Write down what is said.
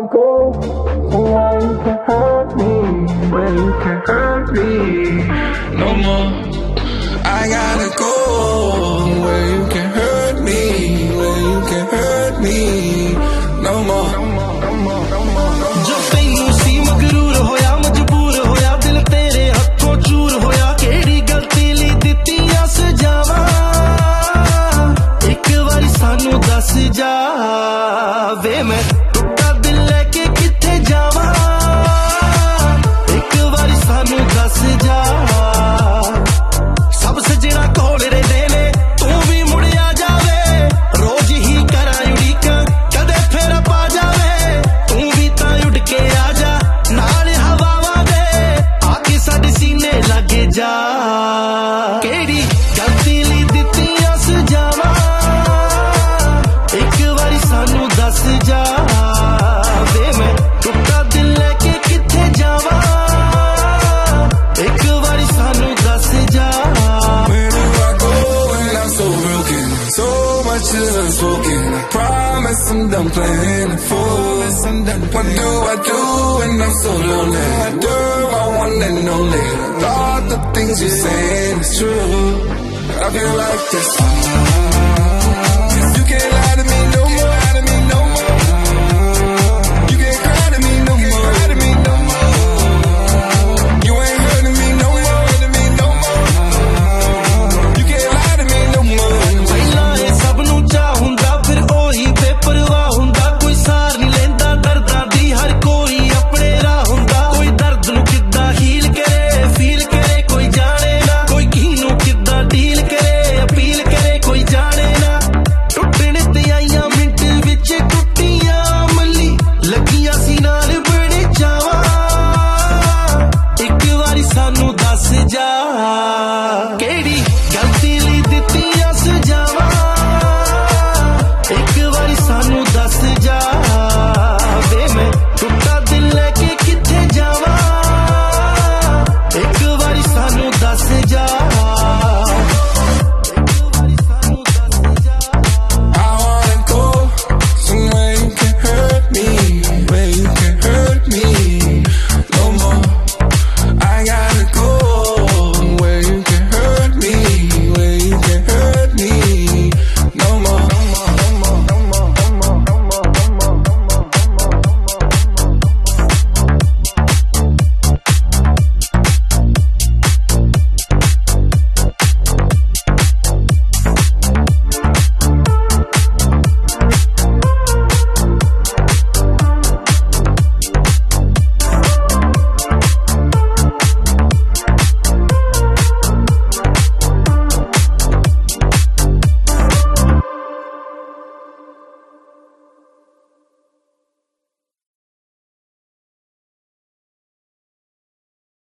go somewhere you can hurt me, where you can hurt me no more. I gotta go where you can hurt me, where you can hurt me no more. जो तैनू सी मगरूर होया मजबूर होया दिल तेरे हथों चूर होया केड़ी गलती ली दित्तियां सजावां एक वारी सानू दस जा वे मैं टुटा दिल लेके किथे जावां एक वारी सानू दस जा सब सजना कोल रहिंदे ने तू भी मुड़िया जावे रोज ही करा उड़ीकां कदे फेर पा जावे तू भी तां उड़ के आ जा नाल हवावां दे आके साडे सीने लग जा केड़ी गलती ली दित्तियां सजावां एक वारी सानू दस जा वे मैं टुटा दिल लेके किथे जावां एक वारी सानू दस जा Where do I go when I'm so broken? So much unspoken. I promise I'm done playing the fool. What do I do when I'm so lonely? I do I want and only. Thought the things you're saying is true. I feel like this. You can't lie